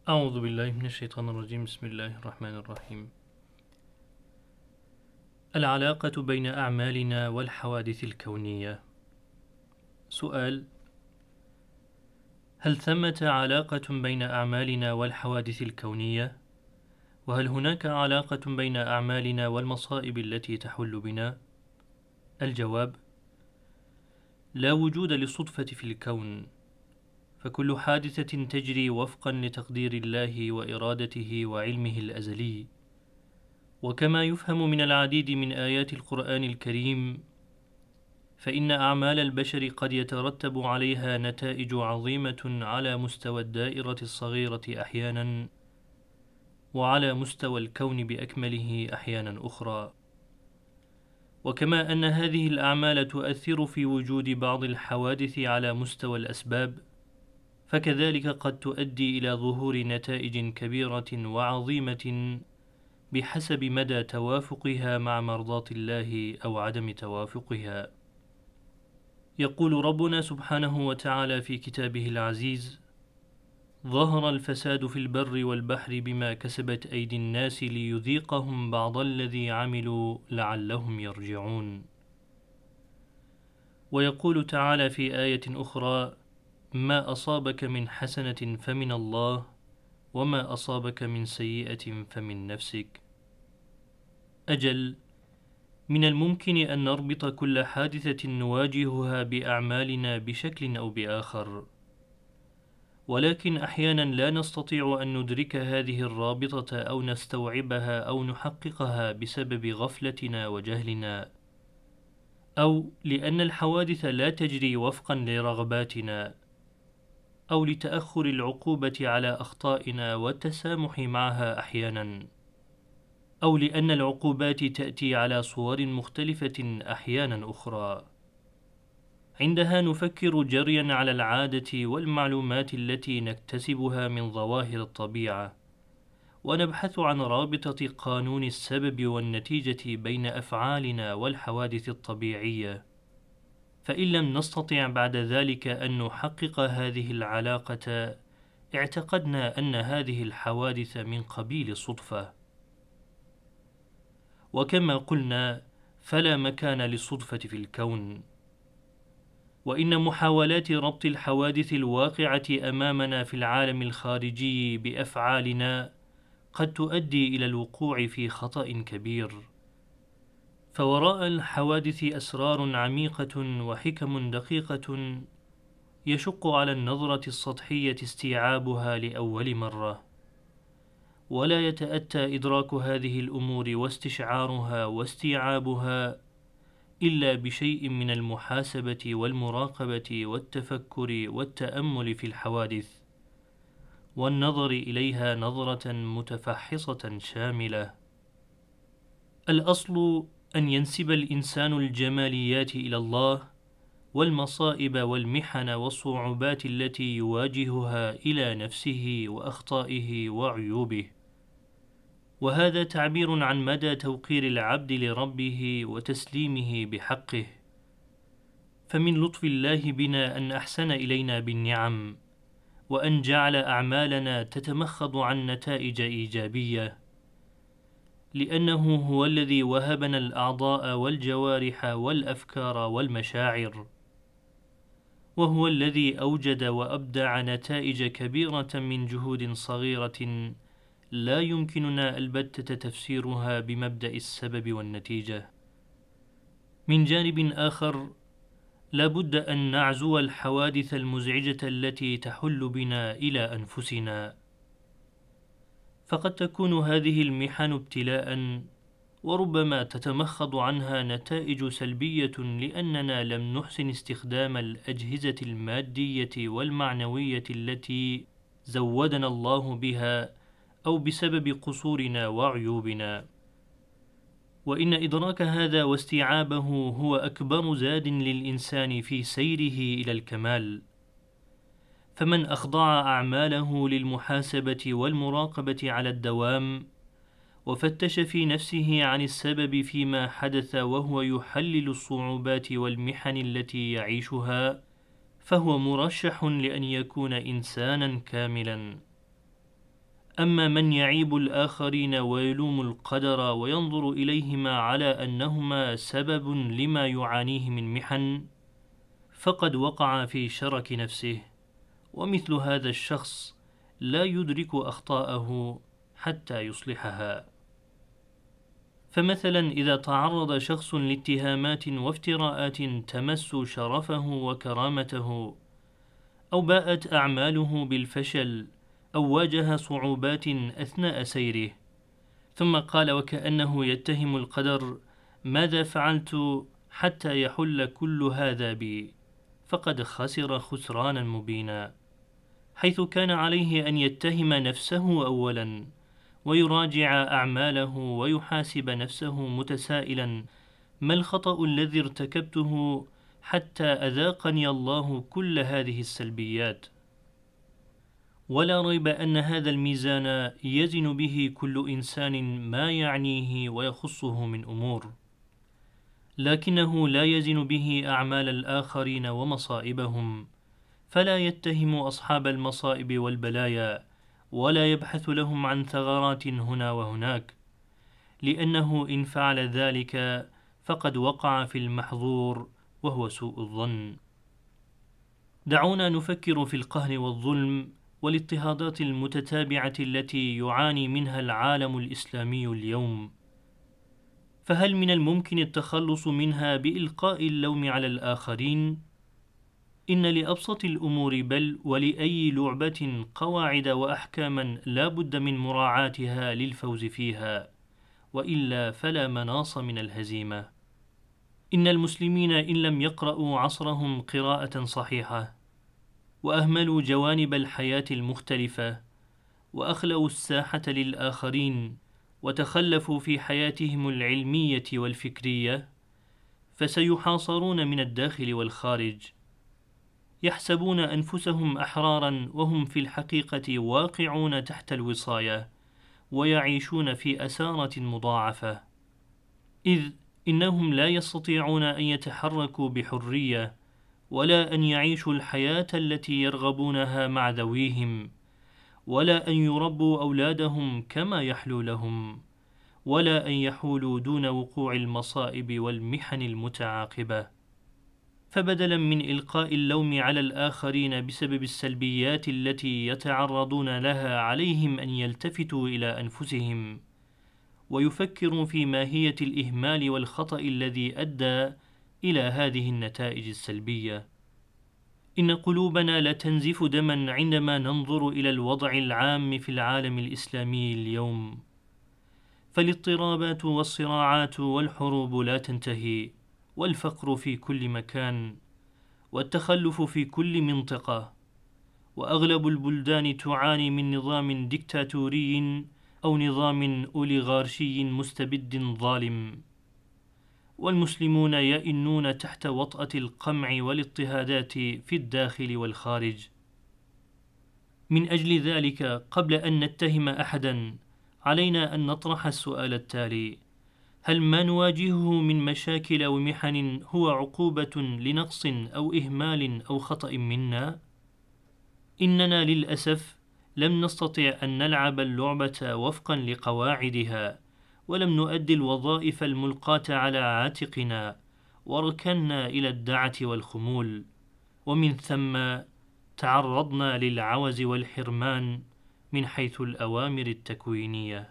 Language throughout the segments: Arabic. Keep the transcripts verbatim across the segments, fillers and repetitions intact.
أعوذ بالله من الشيطان الرجيم. بسم الله الرحمن الرحيم. العلاقة بين أعمالنا والحوادث الكونية. سؤال: هل ثمة علاقة بين أعمالنا والحوادث الكونية؟ وهل هناك علاقة بين أعمالنا والمصائب التي تحل بنا؟ الجواب: لا وجود للصدفة في الكون، فكل حادثة تجري وفقا لتقدير الله وإرادته وعلمه الأزلي. وكما يفهم من العديد من آيات القرآن الكريم، فإن أعمال البشر قد يترتب عليها نتائج عظيمة على مستوى الدائرة الصغيرة أحيانا، وعلى مستوى الكون بأكمله أحيانا أخرى. وكما أن هذه الأعمال تؤثر في وجود بعض الحوادث على مستوى الأسباب، فكذلك قد تؤدي إلى ظهور نتائج كبيرة وعظيمة بحسب مدى توافقها مع مرضاة الله أو عدم توافقها. يقول ربنا سبحانه وتعالى في كتابه العزيز: ظهر الفساد في البر والبحر بما كسبت أيدي الناس ليذيقهم بعض الذي عملوا لعلهم يرجعون. ويقول تعالى في آية أخرى: ما أصابك من حسنة فمن الله، وما أصابك من سيئة فمن نفسك. أجل، من الممكن أن نربط كل حادثة نواجهها بأعمالنا بشكل أو بآخر، ولكن أحيانا لا نستطيع أن ندرك هذه الرابطة أو نستوعبها أو نحققها بسبب غفلتنا وجهلنا، أو لأن الحوادث لا تجري وفقا لرغباتنا، أو لتأخر العقوبة على أخطائنا والتسامح معها أحيانا، أو لأن العقوبات تأتي على صور مختلفة أحيانا أخرى. عندها نفكر جريا على العادة والمعلومات التي نكتسبها من ظواهر الطبيعة، ونبحث عن رابطة قانون السبب والنتيجة بين أفعالنا والحوادث الطبيعية. فإن لم نستطع بعد ذلك أن نحقق هذه العلاقة، اعتقدنا أن هذه الحوادث من قبيل الصدفة. وكما قلنا، فلا مكان للصدفة في الكون، وإن محاولات ربط الحوادث الواقعة أمامنا في العالم الخارجي بأفعالنا قد تؤدي إلى الوقوع في خطأ كبير. فوراء الحوادث أسرار عميقة وحكم دقيقة يشق على النظرة السطحية استيعابها لأول مرة، ولا يتأتى إدراك هذه الأمور واستشعارها واستيعابها إلا بشيء من المحاسبة والمراقبة والتفكر والتأمل في الحوادث، والنظر إليها نظرة متفحصة شاملة. الأصل أن ينسب الإنسان الجماليات إلى الله، والمصائب والمحن والصعوبات التي يواجهها إلى نفسه وأخطائه وعيوبه. وهذا تعبير عن مدى توقير العبد لربه وتسليمه بحقه. فمن لطف الله بنا أن أحسن إلينا بالنعم، وأن جعل أعمالنا تتمخض عن نتائج إيجابية، لأنه هو الذي وهبنا الأعضاء والجوارح والأفكار والمشاعر، وهو الذي أوجد وأبدع نتائج كبيرة من جهود صغيرة لا يمكننا البتة تفسيرها بمبدأ السبب والنتيجة. من جانب آخر، لا بد أن نعزو الحوادث المزعجة التي تحل بنا إلى أنفسنا، فقد تكون هذه المحن ابتلاء، وربما تتمخض عنها نتائج سلبية لأننا لم نحسن استخدام الأجهزة المادية والمعنوية التي زودنا الله بها، أو بسبب قصورنا وعيوبنا. وإن إدراك هذا واستيعابه هو أكبر زاد للإنسان في سيره إلى الكمال. فمن أخضع أعماله للمحاسبة والمراقبة على الدوام، وفتش في نفسه عن السبب فيما حدث وهو يحلل الصعوبات والمحن التي يعيشها، فهو مرشح لأن يكون إنسانا كاملا. أما من يعيب الآخرين ويلوم القدر وينظر إليهما على أنهما سبب لما يعانيه من محن، فقد وقع في شرك نفسه، ومثل هذا الشخص لا يدرك أخطاءه حتى يصلحها. فمثلا إذا تعرض شخص لاتهامات وافتراءات تمس شرفه وكرامته، أو باءت أعماله بالفشل، أو واجه صعوبات أثناء سيره، ثم قال وكأنه يتهم القدر: ماذا فعلت حتى يحل كل هذا بي؟ فقد خسر خسرانا مبينا، حيث كان عليه أن يتهم نفسه أولا، ويراجع أعماله ويحاسب نفسه متسائلا: ما الخطأ الذي ارتكبته حتى أذاقني الله كل هذه السلبيات؟ ولا ريب أن هذا الميزان يزن به كل إنسان ما يعنيه ويخصه من أمور، لكنه لا يزن به أعمال الآخرين ومصائبهم، فلا يتهم أصحاب المصائب والبلايا، ولا يبحث لهم عن ثغرات هنا وهناك، لأنه إن فعل ذلك فقد وقع في المحظور، وهو سوء الظن. دعونا نفكر في القهر والظلم والاضطهادات المتتابعة التي يعاني منها العالم الإسلامي اليوم، فهل من الممكن التخلص منها بإلقاء اللوم على الآخرين؟ إن لأبسط الأمور بل ولأي لعبة قواعد وأحكاما لا بد من مراعاتها للفوز فيها، وإلا فلا مناص من الهزيمة. إن المسلمين إن لم يقرأوا عصرهم قراءة صحيحة، وأهملوا جوانب الحياة المختلفة، وأخلوا الساحة للآخرين، وتخلفوا في حياتهم العلمية والفكرية، فسيحاصرون من الداخل والخارج، يحسبون أنفسهم أحرارا وهم في الحقيقة واقعون تحت الوصاية، ويعيشون في أسارة مضاعفة، إذ إنهم لا يستطيعون أن يتحركوا بحرية، ولا أن يعيشوا الحياة التي يرغبونها مع ذويهم، ولا أن يربوا أولادهم كما يحلو لهم، ولا أن يحولوا دون وقوع المصائب والمحن المتعاقبة. فبدلا من إلقاء اللوم على الآخرين بسبب السلبيات التي يتعرضون لها، عليهم أن يلتفتوا إلى أنفسهم، ويفكروا في ماهية الإهمال والخطأ الذي أدى إلى هذه النتائج السلبية. إن قلوبنا لا تنزف دما عندما ننظر إلى الوضع العام في العالم الإسلامي اليوم، فالاضطرابات والصراعات والحروب لا تنتهي، والفقر في كل مكان، والتخلف في كل منطقة، وأغلب البلدان تعاني من نظام ديكتاتوري أو نظام أوليغارشي مستبد ظالم، والمسلمون يئنون تحت وطأة القمع والاضطهادات في الداخل والخارج. من أجل ذلك، قبل أن نتهم أحدا، علينا أن نطرح السؤال التالي: هل ما نواجهه من مشاكل ومحن هو عقوبة لنقص أو إهمال أو خطأ منا؟ إننا للأسف لم نستطع أن نلعب اللعبة وفقا لقواعدها، ولم نؤدي الوظائف الملقاة على عاتقنا، وركنا إلى الدعة والخمول، ومن ثم تعرضنا للعوز والحرمان من حيث الأوامر التكوينية.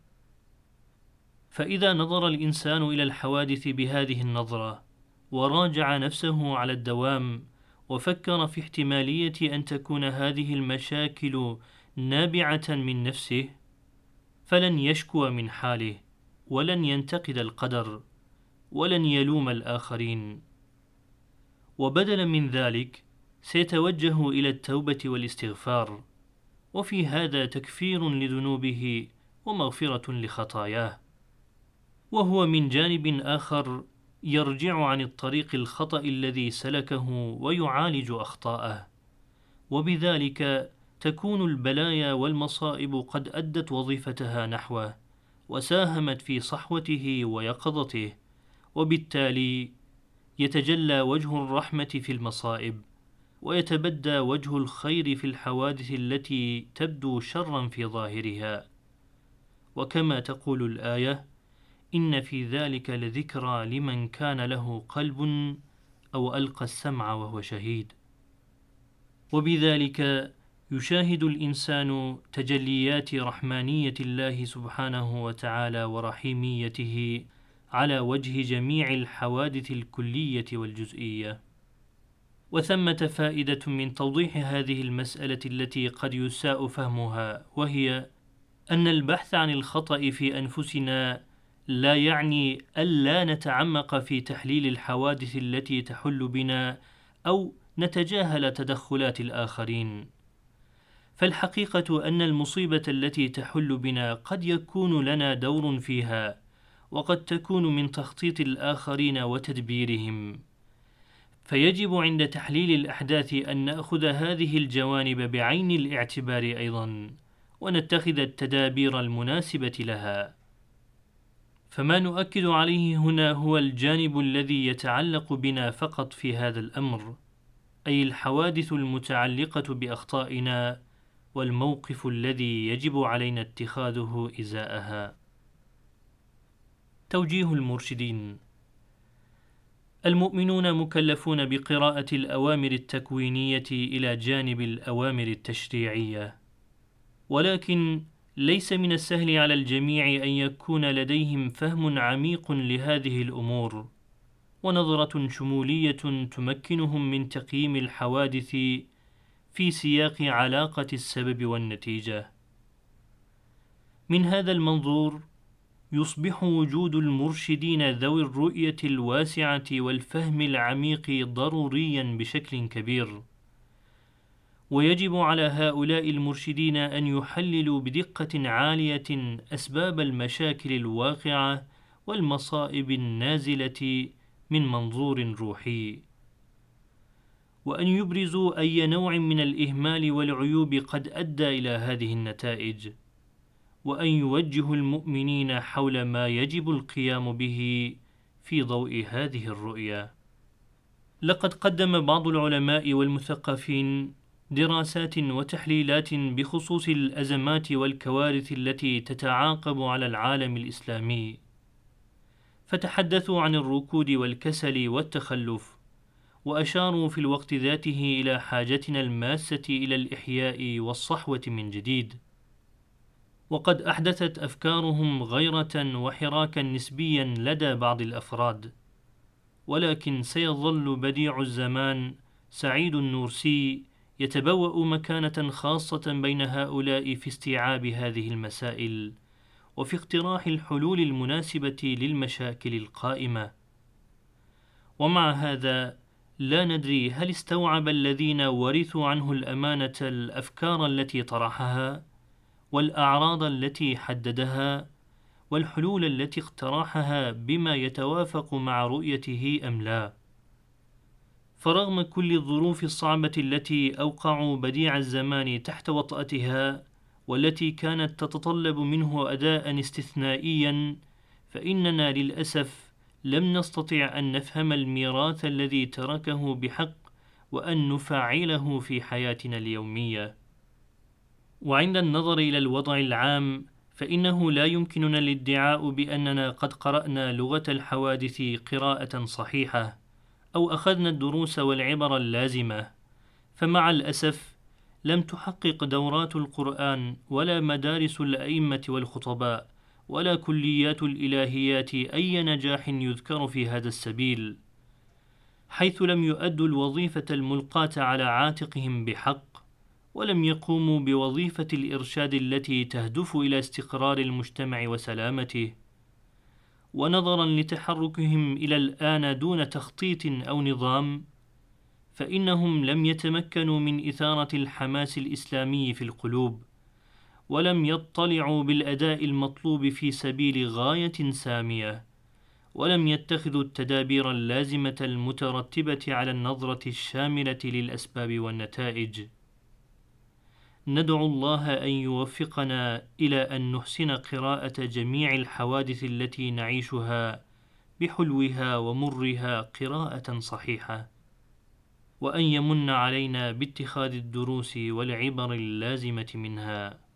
فإذا نظر الإنسان إلى الحوادث بهذه النظرة، وراجع نفسه على الدوام، وفكر في احتمالية أن تكون هذه المشاكل نابعة من نفسه، فلن يشكو من حاله، ولن ينتقد القدر، ولن يلوم الآخرين، وبدلا من ذلك سيتوجه إلى التوبة والاستغفار، وفي هذا تكفير لذنوبه ومغفرة لخطاياه، وهو من جانب آخر يرجع عن الطريق الخطأ الذي سلكه ويعالج أخطاءه، وبذلك تكون البلايا والمصائب قد أدت وظيفتها نحوه، وساهمت في صحوته ويقظته، وبالتالي يتجلى وجه الرحمة في المصائب، ويتبدى وجه الخير في الحوادث التي تبدو شرا في ظاهرها. وكما تقول الآية: إن في ذلك لذكرى لمن كان له قلب أو ألقى السمع وهو شهيد. وبذلك يشاهد الإنسان تجليات رحمانية الله سبحانه وتعالى ورحيميته على وجه جميع الحوادث الكلية والجزئية. وثمة فائدة من توضيح هذه المسألة التي قد يساء فهمها، وهي أن البحث عن الخطأ في أنفسنا لا يعني ألا نتعمق في تحليل الحوادث التي تحل بنا أو نتجاهل تدخلات الآخرين. فالحقيقة أن المصيبة التي تحل بنا قد يكون لنا دور فيها، وقد تكون من تخطيط الآخرين وتدبيرهم. فيجب عند تحليل الأحداث أن نأخذ هذه الجوانب بعين الاعتبار أيضا، ونتخذ التدابير المناسبة لها. فما نؤكد عليه هنا هو الجانب الذي يتعلق بنا فقط في هذا الأمر، أي الحوادث المتعلقة بأخطائنا والموقف الذي يجب علينا اتخاذه إزاءها. توجيه المرشدين: المؤمنون مكلفون بقراءة الأوامر التكوينية إلى جانب الأوامر التشريعية، ولكن ليس من السهل على الجميع أن يكون لديهم فهم عميق لهذه الأمور ونظرة شمولية تمكنهم من تقييم الحوادث في سياق علاقة السبب والنتيجة. من هذا المنظور يصبح وجود المرشدين ذوي الرؤية الواسعة والفهم العميق ضروريا بشكل كبير، ويجب على هؤلاء المرشدين أن يحللوا بدقة عالية أسباب المشاكل الواقعة والمصائب النازلة من منظور روحي، وأن يبرزوا أي نوع من الإهمال والعيوب قد أدى إلى هذه النتائج، وأن يوجهوا المؤمنين حول ما يجب القيام به في ضوء هذه الرؤية. لقد قدم بعض العلماء والمثقفين دراسات وتحليلات بخصوص الأزمات والكوارث التي تتعاقب على العالم الإسلامي، فتحدثوا عن الركود والكسل والتخلف، وأشاروا في الوقت ذاته إلى حاجتنا الماسة إلى الإحياء والصحوة من جديد. وقد أحدثت أفكارهم غيرة وحراكا نسبيا لدى بعض الأفراد، ولكن سيظل بديع الزمان سعيد النورسي يتبوأ مكانة خاصة بين هؤلاء في استيعاب هذه المسائل وفي اقتراح الحلول المناسبة للمشاكل القائمة. ومع هذا لا ندري هل استوعب الذين ورثوا عنه الأمانة الأفكار التي طرحها والأعراض التي حددها والحلول التي اقترحها بما يتوافق مع رؤيته أم لا. فرغم كل الظروف الصعبة التي أوقعوا بديع الزمان تحت وطأتها والتي كانت تتطلب منه أداء استثنائيا، فإننا للأسف لم نستطع أن نفهم الميراث الذي تركه بحق وأن نفعله في حياتنا اليومية. وعند النظر إلى الوضع العام فإنه لا يمكننا الادعاء بأننا قد قرأنا لغة الحوادث قراءة صحيحة أو أخذنا الدروس والعبر اللازمة، فمع الأسف لم تحقق دورات القرآن ولا مدارس الأئمة والخطباء ولا كليات الإلهيات أي نجاح يذكر في هذا السبيل، حيث لم يؤدوا الوظيفة الملقاة على عاتقهم بحق، ولم يقوموا بوظيفة الإرشاد التي تهدف إلى استقرار المجتمع وسلامته. ونظرا لتحركهم إلى الآن دون تخطيط أو نظام، فإنهم لم يتمكنوا من إثارة الحماس الإسلامي في القلوب، ولم يطلعوا بالأداء المطلوب في سبيل غاية سامية، ولم يتخذوا التدابير اللازمة المترتبة على النظرة الشاملة للأسباب والنتائج. ندعو الله أن يوفقنا إلى أن نحسن قراءة جميع الحوادث التي نعيشها بحلوها ومرها قراءة صحيحة. وأن يمن علينا باتخاذ الدروس والعبر اللازمة منها.